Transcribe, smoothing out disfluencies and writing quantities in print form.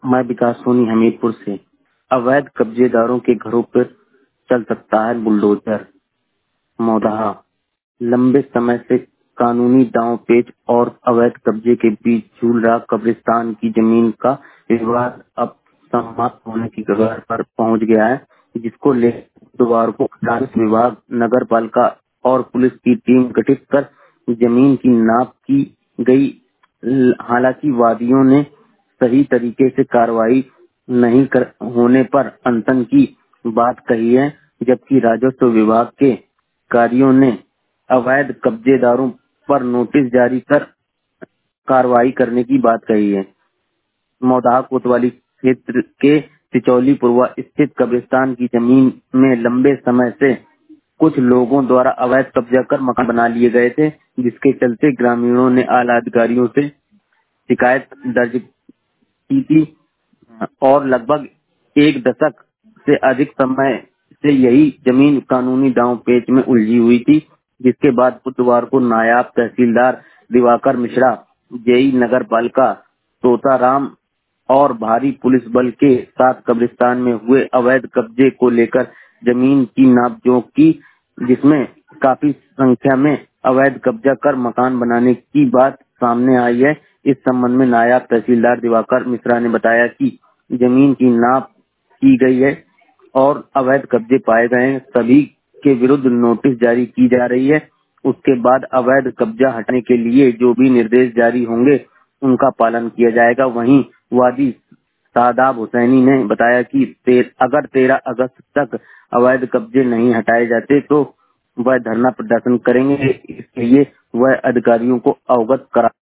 मैं विकास सोनी हमीरपुर से। अवैध कब्जेदारों के घरों पर चल सकता है बुलडोजर। मौदहा लंबे समय से कानूनी दांव-पेच और अवैध कब्जे के बीच झूल रहा कब्रिस्तान की जमीन का विवाद अब समाप्त होने की कगार पर पहुंच गया है, जिसको लेकर बुधवार को राजस्व विभाग, नगर पालिका और पुलिस की टीम गठित कर जमीन की नाप की गई। हालांकि वादियों ने सही तरीके से कार्रवाई नहीं कर होने पर अनशन की बात कही है, जबकि राजस्व विभाग के कार्यों ने अवैध कब्जेदारों पर नोटिस जारी कर कार्रवाई करने की बात कही है। मौदाहा कोतवाली क्षेत्र के सिचौली पूर्वा स्थित कब्रिस्तान की जमीन में लंबे समय से कुछ लोगों द्वारा अवैध कब्जा कर मकान बना लिए गए थे, जिसके चलते ग्रामीणों ने आला अधिकारियों से शिकायत दर्ज की थी और लगभग एक दशक से अधिक समय से यही जमीन कानूनी दांव पेच में उलझी हुई थी, जिसके बाद बुधवार को नायब तहसीलदार दिवाकर मिश्रा, जेई नगर पालिका तोताराम और भारी पुलिस बल के साथ कब्रिस्तान में हुए अवैध कब्जे को लेकर जमीन की नापजोख की, जिसमें काफी संख्या में अवैध कब्जा कर मकान बनाने की बात सामने आई है। इस संबंध में नायब तहसीलदार दिवाकर मिश्रा ने बताया कि जमीन की नाप की गई है और अवैध कब्जे पाए गए हैं। सभी के विरुद्ध नोटिस जारी की जा रही है। उसके बाद अवैध कब्जा हटाने के लिए जो भी निर्देश जारी होंगे उनका पालन किया जाएगा। वहीं वादी शादाब हुसैनी ने बताया कि अगर 13 अगस्त तक अवैध कब्जे नहीं हटाए जाते तो वह धरना प्रदर्शन करेंगे। इसके लिए वह अधिकारियों को अवगत करा